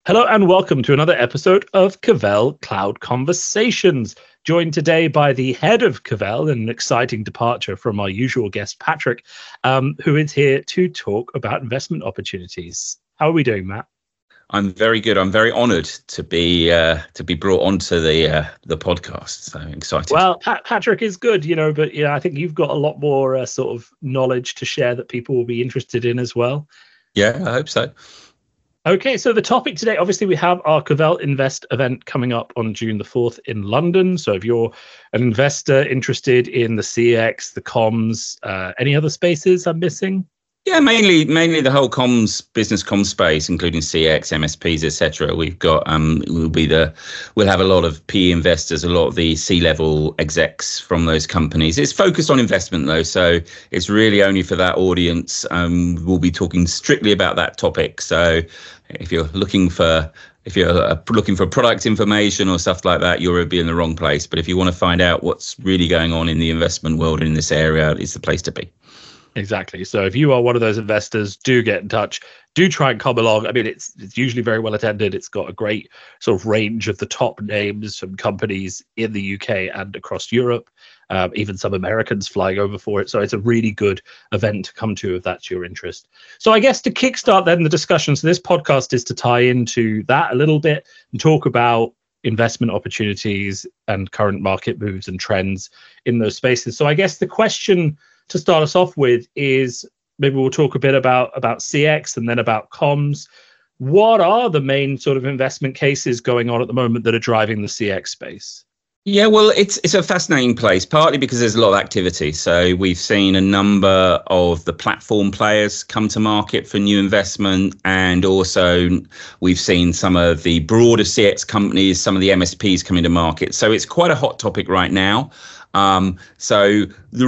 Hello and welcome to another episode of Cavell Cloud Conversations. Joined today by the head of Cavell, an exciting departure from our usual guest, Patrick, who is here to talk about investment opportunities. How are we doing, Matt? I'm very good. I'm very honoured to be brought onto the podcast. So excited. Well, Patrick is good, but I think you've got a lot more sort of knowledge to share that people will be interested in as well. Yeah, I hope so. Okay, so the topic today, obviously, we have our Cavell Invest event coming up on June the 4th in London. So if you're an investor interested in the CX, the comms, any other spaces I'm missing? Yeah, mainly the whole business comms space, including CX, MSPs, etc. We've got we'll have a lot of PE investors, a lot of the C-level execs from those companies. It's focused on investment though, so it's really only for that audience. We'll be talking strictly about that topic. So if you're looking for product information or stuff like that, you'll be in the wrong place. But if you want to find out what's really going on in the investment world in this area, it's the place to be. Exactly. So if you are one of those investors, do get in touch. Do try and come along. I mean, it's usually very well attended. It's got a great sort of range of the top names from companies in the UK and across Europe, even some Americans flying over for it. So it's a really good event to come to if that's your interest. So I guess to kickstart then the discussion, so this podcast is to tie into that a little bit and talk about investment opportunities and current market moves and trends in those spaces. So I guess the question to start us off with is maybe we'll talk a bit about CX and then about comms. What are the main sort of investment cases going on at the moment that are driving the CX space? Yeah, well, it's a fascinating place, partly because there's a lot of activity. So we've seen a number of the platform players come to market for new investment, and also we've seen some of the broader CX companies, some of the MSPs coming to market. So it's quite a hot topic right now. So the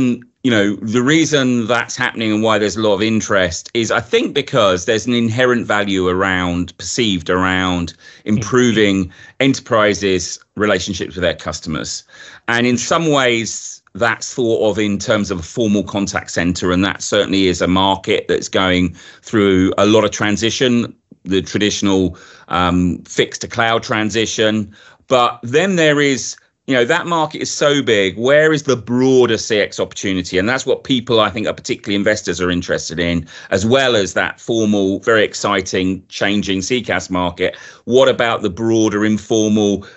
reason that's happening and why there's a lot of interest is, I think, because there's an inherent value perceived around improving enterprises' relationships with their customers. And in some ways, that's thought of in terms of a formal contact center. And that certainly is a market that's going through a lot of transition, the traditional fixed to cloud transition. But then there is, that market is so big. Where is the broader CX opportunity? And that's what people, I think, particularly investors, are interested in, as well as that formal, very exciting, changing CCaaS market. What about the broader informal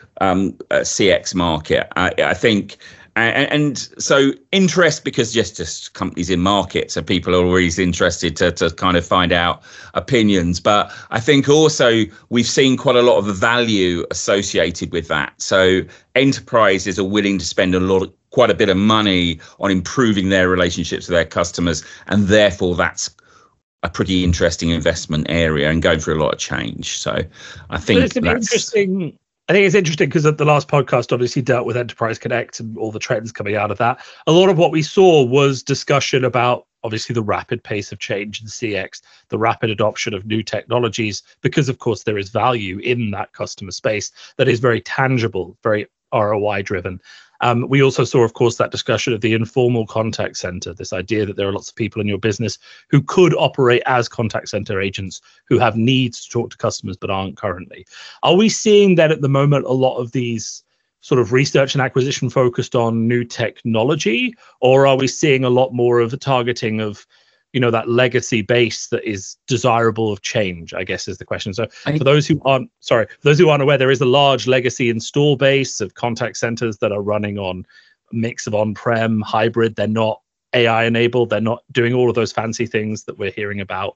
CX market? I think, and so interest, because just companies in market, so people are always interested to kind of find out opinions. But I think also we've seen quite a lot of the value associated with that. So enterprises are willing to spend quite a bit of money on improving their relationships with their customers, and therefore that's a pretty interesting investment area and going through a lot of change. So I think interesting. I think it's interesting because the last podcast obviously dealt with Enterprise Connect and all the trends coming out of that. A lot of what we saw was discussion about obviously the rapid pace of change in CX, the rapid adoption of new technologies, because of course there is value in that customer space that is very tangible, very ROI driven. We also saw, of course, that discussion of the informal contact center, this idea that there are lots of people in your business who could operate as contact center agents who have needs to talk to customers but aren't currently. Are we seeing that at the moment a lot of these sort of research and acquisition focused on new technology, or are we seeing a lot more of a targeting of that legacy base that is desirable of change, I guess is the question. So for those who aren't aware, there is a large legacy install base of contact centers that are running on a mix of on-prem, hybrid. They're not AI enabled. They're not doing all of those fancy things that we're hearing about.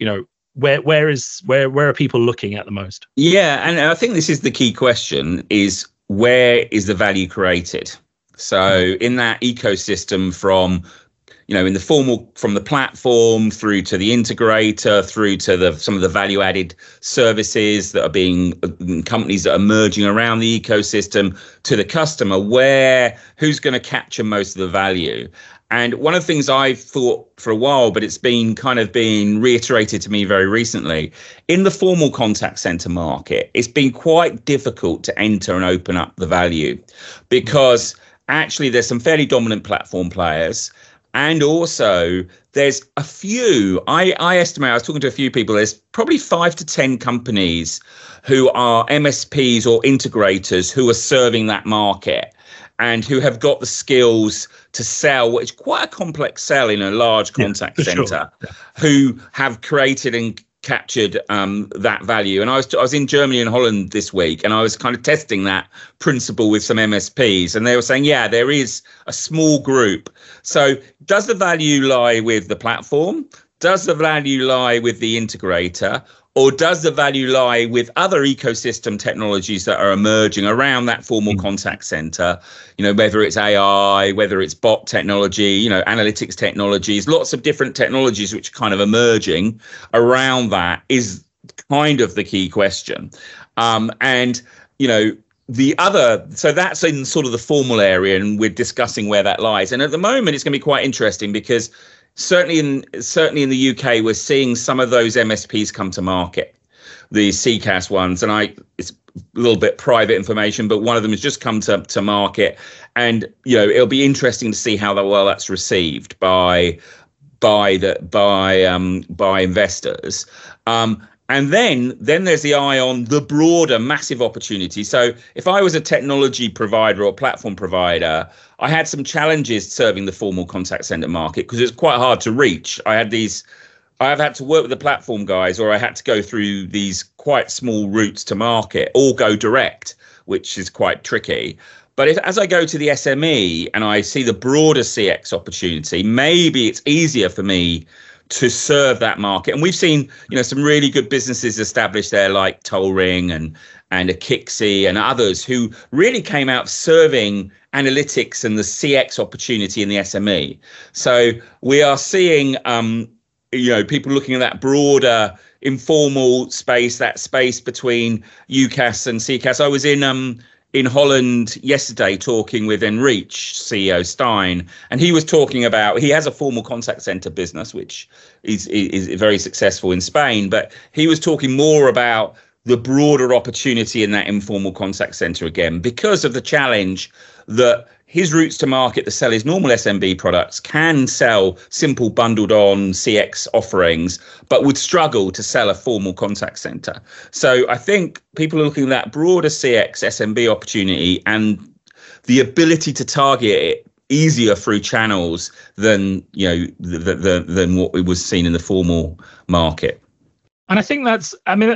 Where are people looking at the most? Yeah, and I think this is the key question, is where is the value created? So in that ecosystem from in the formal, from the platform through to the integrator, through to some of the value added services that are being companies that are merging around the ecosystem, to the customer, who's going to capture most of the value? And one of the things I've thought for a while, but it's been reiterated to me very recently, in the formal contact center market, it's been quite difficult to enter and open up the value, because actually there's some fairly dominant platform players. And also, there's a few, I estimate, I was talking to a few people, there's probably 5 to 10 companies who are MSPs or integrators who are serving that market and who have got the skills to sell, which is quite a complex sell in a large contact center, who have created and captured that value. And I was in Germany and Holland this week, and I was kind of testing that principle with some MSPs, and they were saying, yeah, there is a small group. So does the value lie with the platform? Does the value lie with the integrator? Or does the value lie with other ecosystem technologies that are emerging around that formal contact center? You know, whether it's AI, whether it's bot technology, you know, analytics technologies, lots of different technologies which are kind of emerging around that is kind of the key question. And, you know, so that's in sort of the formal area, and we're discussing where that lies. And at the moment, it's going to be quite interesting because certainly in the UK, we're seeing some of those MSPs come to market, the CCaaS ones, and it's a little bit private information, but one of them has just come to market, and you know it'll be interesting to see how well that's received by investors. And then there's the eye on the broader massive opportunity. So if I was a technology provider or platform provider, I had some challenges serving the formal contact center market because it's quite hard to reach. I've had to work with the platform guys, or I had to go through these quite small routes to market or go direct, which is quite tricky. But as I go to the SME and I see the broader CX opportunity, maybe it's easier for me to serve that market. And we've seen, you know, some really good businesses established there, like Tollring and Akixi and others, who really came out serving analytics and the CX opportunity in the SME. So we are seeing, you know, people looking at that broader informal space, that space between UCaaS and CCaaS. I was in Holland yesterday talking with Enreach CEO Stein, and he was talking about, he has a formal contact center business which is very successful in Spain, but he was talking more about the broader opportunity in that informal contact center again, because of the challenge that his routes to market to sell his normal SMB products can sell simple bundled on CX offerings, but would struggle to sell a formal contact center. So I think people are looking at that broader CX SMB opportunity and the ability to target it easier through channels than, you know, than what was seen in the formal market. And I think that's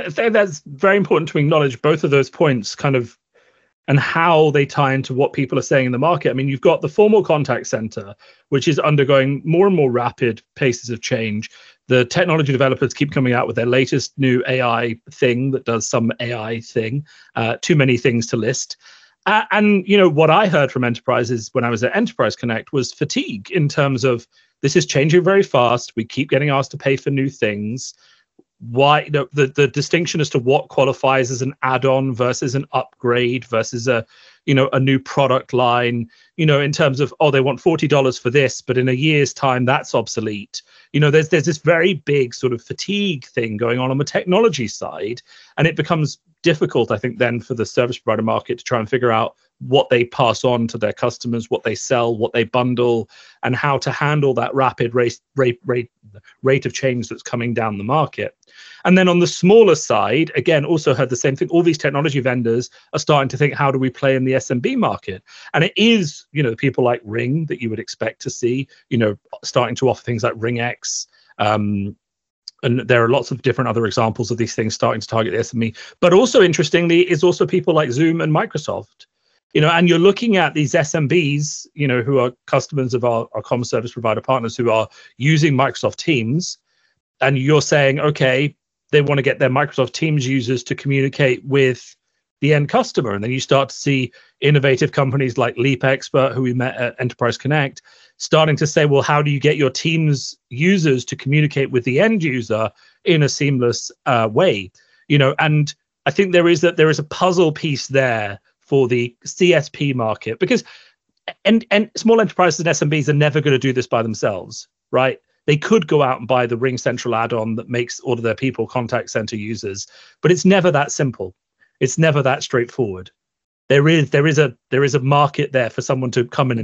very important to acknowledge both of those points, kind of, and how they tie into what people are saying in the market. I mean, you've got the formal contact center, which is undergoing more and more rapid paces of change. The technology developers keep coming out with their latest new AI thing that does some AI thing, too many things to list. And, you know, what I heard from enterprises when I was at Enterprise Connect was fatigue in terms of this is changing very fast. We keep getting asked to pay for new things. Why, you know, the distinction as to what qualifies as an add-on versus an upgrade versus a new product line, you know, in terms of, oh, they want $40 for this, but in a year's time that's obsolete. You know, there's this very big sort of fatigue thing going on the technology side, and it becomes difficult, I think, then for the service provider market to try and figure out what they pass on to their customers, what they sell, what they bundle, and how to handle that rapid rate of change that's coming down the market. And then on the smaller side, again, also heard the same thing. All these technology vendors are starting to think, how do we play in the SMB market? And it is, you know, people like Ring that you would expect to see, you know, starting to offer things like RingX. And there are lots of different other examples of these things starting to target the SME. But also, interestingly, is also people like Zoom and Microsoft. You know, and you're looking at these SMBs, you know, who are customers of our comm service provider partners who are using Microsoft Teams, and you're saying, okay, they want to get their Microsoft Teams users to communicate with the end customer. And then you start to see innovative companies like Leap Expert, who we met at Enterprise Connect, starting to say, well, how do you get your Teams users to communicate with the end user in a seamless way? You know, and I think there is a puzzle piece there for the CSP market, because and small enterprises and SMBs are never going to do this by themselves, right? They could go out and buy the Ring Central add-on that makes all of their people contact center users, but it's never that simple. It's never that straightforward. There is a market there for someone to come in and help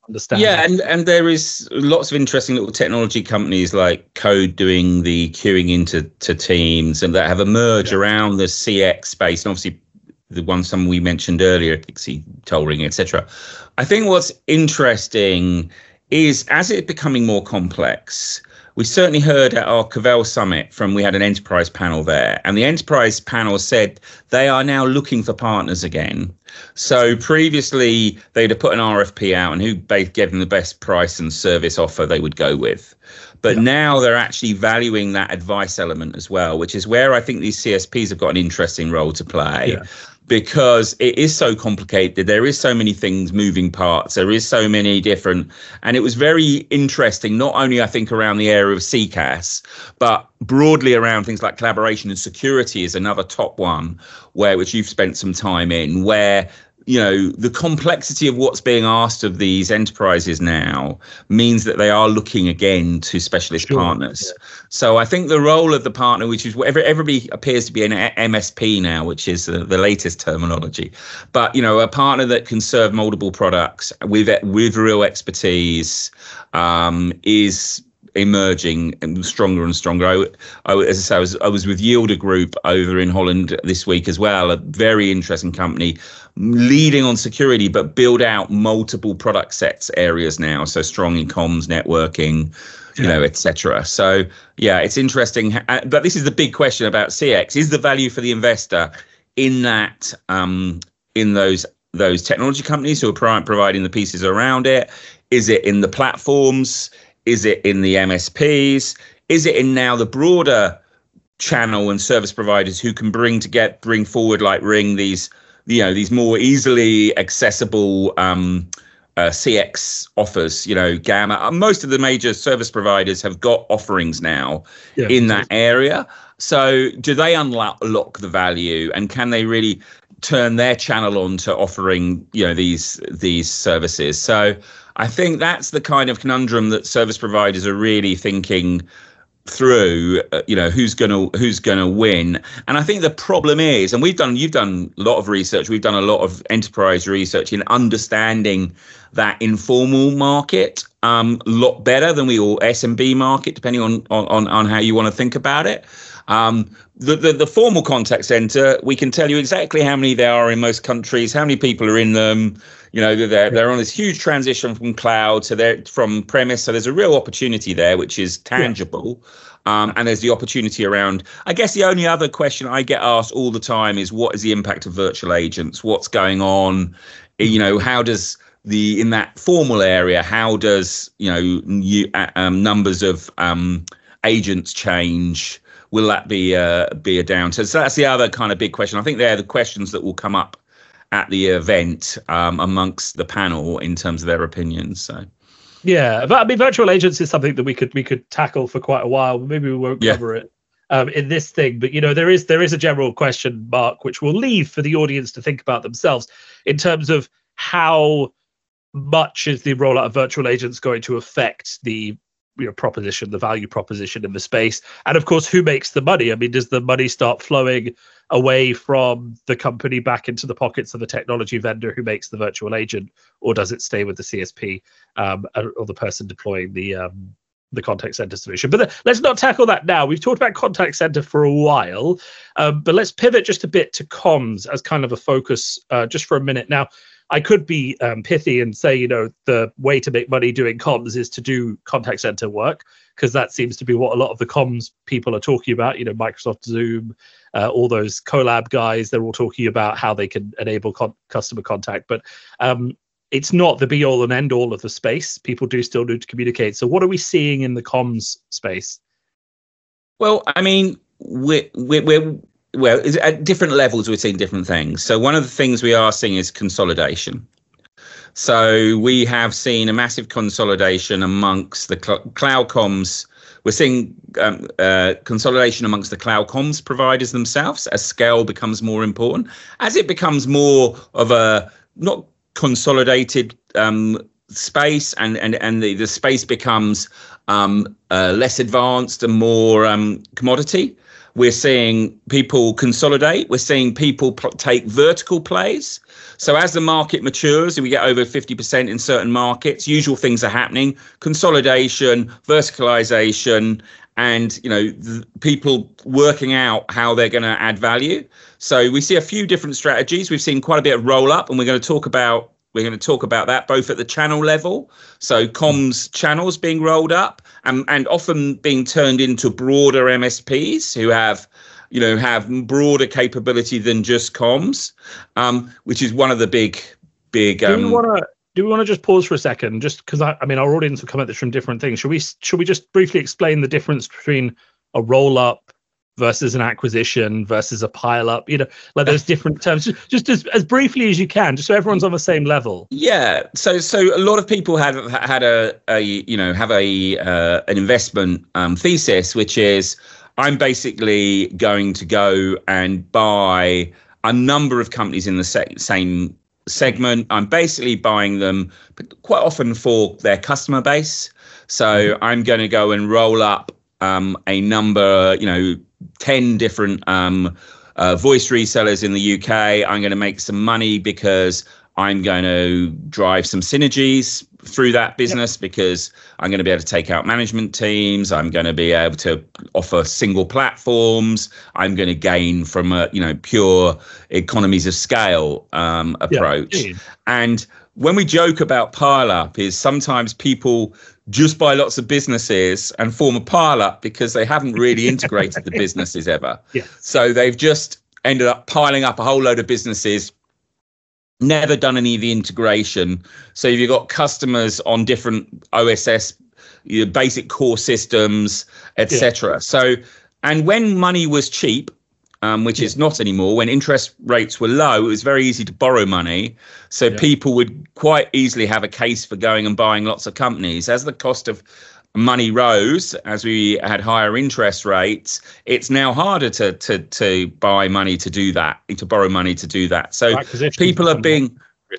understand. Yeah, and there is lots of interesting little technology companies like Code doing the queuing into Teams, and that have emerged around the CX space, and obviously the some we mentioned earlier, Pixie, Tollring, etc. I think what's interesting is, as it's becoming more complex, we certainly heard at our Cavell Summit we had an enterprise panel there, and the enterprise panel said they are now looking for partners again. So previously they'd have put an RFP out, and who gave them the best price and service offer they would go with. But now they're actually valuing that advice element as well, which is where I think these CSPs have got an interesting role to play. Because it is so complicated. There is so many things, moving parts. There is so many different, and it was very interesting, not only I think around the area of CCaaS, but broadly around things like collaboration and security is another top one, which you've spent some time in, where the complexity of what's being asked of these enterprises now means that they are looking again to specialist partners. So I think the role of the partner, which is whatever everybody appears to be an MSP now, which is the latest terminology, but a partner that can serve multiple products with real expertise is emerging and stronger and stronger. As I say, I was with Yielder Group over in Holland this week as well, a very interesting company leading on security, but build out multiple product sets areas now. So strong in comms, networking, etc. So it's interesting. But this is the big question about CX: is the value for the investor in that in those technology companies who are providing the pieces around it? Is it in the platforms? Is it in the MSPs? Is it in now the broader channel and service providers who can bring forward, like Ring, these more easily accessible CX offers? Gamma. Most of the major service providers have got offerings now in that area. So do they unlock the value, and can they really turn their channel on to offering these services? So I think that's the kind of conundrum that service providers are really thinking through. Who's gonna win. And I think the problem is, and you've done a lot of research, we've done a lot of enterprise research in understanding that informal market a lot better than or SMB market, depending on how you want to think about it. The formal contact center, we can tell you exactly how many there are in most countries, how many people are in them. They're on this huge transition from cloud to from premise. So there's a real opportunity there, which is tangible. And there's the opportunity around, I guess the only other question I get asked all the time is, what is the impact of virtual agents? What's going on? How does in that formal area, how does, numbers of agents change? Will that be a downturn? So that's the other kind of big question. I think they're the questions that will come up at the event amongst the panel in terms of their opinions. So, but I mean, virtual agents is something that we could tackle for quite a while. Maybe we won't cover it in this thing, but there is a general question mark which we'll leave for the audience to think about themselves in terms of how much is the rollout of virtual agents going to affect the proposition, the value proposition in the space, and of course, who makes the money? I mean, does the money start flowing away from the company back into the pockets of the technology vendor who makes the virtual agent, or does it stay with the CSP or the person deploying the contact center solution? But let's not tackle that now. We've talked about contact center for a while, but let's pivot just a bit to comms as kind of a focus just for a minute. Now, I could be pithy and say, the way to make money doing comms is to do contact center work, because that seems to be what a lot of the comms people are talking about. Microsoft Zoom, all those collab guys, they're all talking about how they can enable customer contact. But it's not the be all and end all of the space. People do still need to communicate. So what are we seeing in the comms space? Well, I mean, we're at different levels, we're seeing different things. So one of the things we are seeing is consolidation. So we have seen a massive consolidation amongst the cloud comms. We're seeing consolidation amongst the cloud comms providers themselves as scale becomes more important. As it becomes more of a not consolidated space, and the space becomes less advanced and more commodity, We're seeing people consolidate. We're seeing people take vertical plays. So as the market matures and we get over 50% in certain markets, usual things are happening: consolidation, verticalization, and people working out how they're going to add value. So we see a few different strategies. We've seen quite a bit of roll up, and we're going to talk about that both at the channel level. So comms channels being rolled up and often being turned into broader MSPs who have broader capability than just comms, which is one of the big. Do we want to just pause for a second, just because I mean our audience will come at this from different things. Should we just briefly explain the difference between a roll up versus an acquisition versus a pile up? Like those different terms, just as briefly as you can, just so everyone's on the same level. Yeah. So a lot of people have had an investment thesis, which is I'm basically going to go and buy a number of companies in the same segment. I'm basically buying them quite often for their customer base. So I'm going to go and roll up a number, 10 different voice resellers in the UK. I'm going to make some money because I'm going to drive some synergies through that business, because I'm going to be able to take out management teams. I'm going to be able to offer single platforms. I'm going to gain from a pure economies of scale approach. Yeah. And when we joke about pile up, is sometimes people just buy lots of businesses and form a pile up because they haven't really integrated the businesses ever. Yeah. So they've just ended up piling up a whole load of businesses, never done any of the integration. So you've got customers on different OSS, basic core systems, etc. Yeah. So, and when money was cheap, which is not anymore, when interest rates were low, it was very easy to borrow money. So people would quite easily have a case for going and buying lots of companies. As the cost of money rose, as we had higher interest rates, it's now harder to buy money to do that, to borrow money to do that. So people are being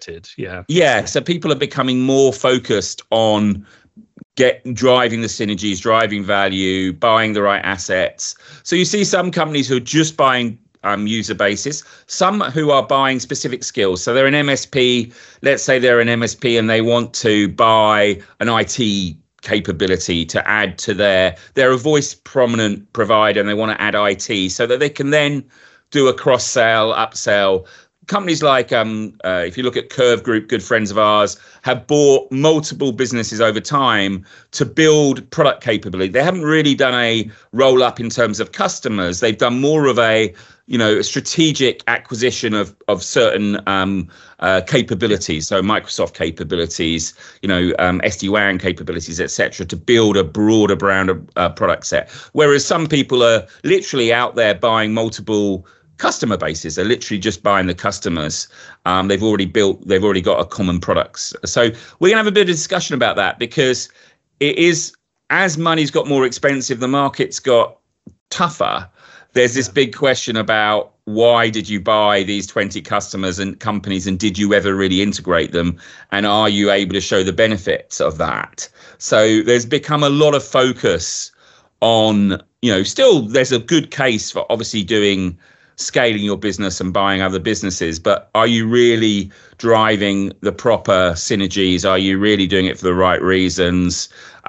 so people are becoming more focused on driving the synergies, driving value, buying the right assets. So you see some companies who are just buying user basis, some who are buying specific skills. So they're an MSP, let's say they're an MSP and they want to buy an IT capability to add to they're a voice prominent provider and they want to add IT so that they can then do a cross-sell, upsell. Companies like, if you look at Curve Group, good friends of ours, have bought multiple businesses over time to build product capability. They haven't really done a roll up in terms of customers. They've done more of a strategic acquisition of certain capabilities, so Microsoft capabilities, SD-WAN capabilities, etc., to build a broader brand of product set. Whereas some people are literally out there buying multiple customer bases. They're literally just buying the customers. They've already got a common products. So we're gonna have a bit of discussion about that, because it is, as money's got more expensive, the market's got tougher. There's this big question about, why did you buy these 20 customers and companies, and did you ever really integrate them? And are you able to show the benefits of that? So there's become a lot of focus on, still there's a good case for obviously scaling your business and buying other businesses, but are you really driving the proper synergies? Are you really doing it for the right reasons,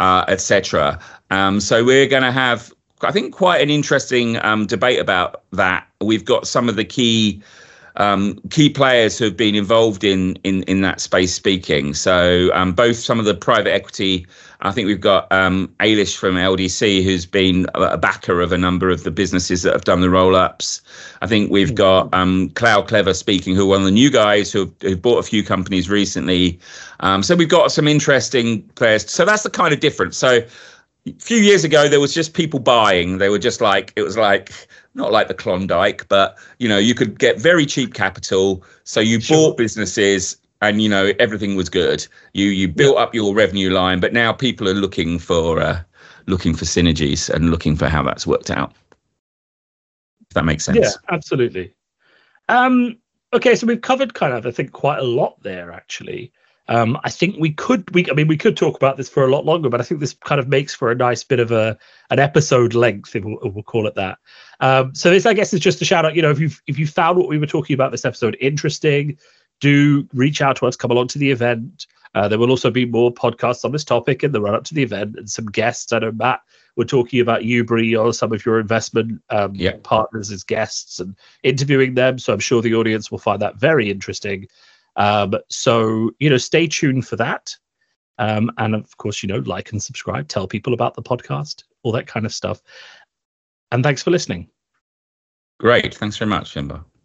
etc.? So we're going to have, I think, quite an interesting debate about that. We've got some of the key players who have been involved in that space speaking. So both some of the private equity, I think we've got Ailish from LDC, who's been a backer of a number of the businesses that have done the roll-ups. I think we've got Cloud Clever speaking, who are one of the new guys who've bought a few companies recently. So we've got some interesting players. So that's the kind of difference. So a few years ago, there was just people buying. They were just like, it was like, not like the Klondike, but, you could get very cheap capital. So you bought businesses and, everything was good. You built up your revenue line, but now people are looking for synergies and looking for how that's worked out. If that makes sense. Yeah, absolutely. Okay, so we've covered kind of, I think, quite a lot there, actually. I think we could talk about this for a lot longer, but I think this kind of makes for a nice bit of an episode length, if we'll call it that. So this, I guess, is just a shout out. If you found what we were talking about this episode interesting, do reach out to us, come along to the event. There will also be more podcasts on this topic in the run up to the event, and some guests. I know, Matt, we're talking about Ubri or some of your investment partners as guests and interviewing them. So I'm sure the audience will find that very interesting. So, stay tuned for that. And of course, like and subscribe, tell people about the podcast, all that kind of stuff. And thanks for listening. Great. Thanks very much, Finbar.